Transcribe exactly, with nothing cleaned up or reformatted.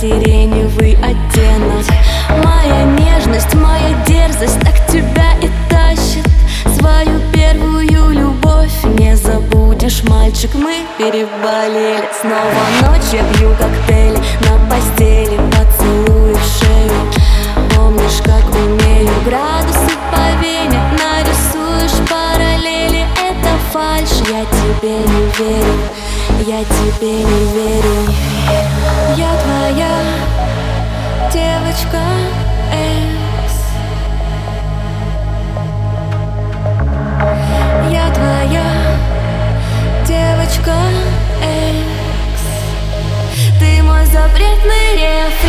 сиреневый оттенок. Моя нежность, моя дерзость так тебя и тащит. Свою первую любовь не забудешь, мальчик, мы переболели. Снова ночь, я пью коктейли на постели, поцелуй в шею. Помнишь, как умею градусы по вене, нарисуешь параллели. Это фальшь, я тебе не верю, я тебе не верю. Я твоя девочка Экс. Я твоя девочка Экс. Ты мой запретный реф.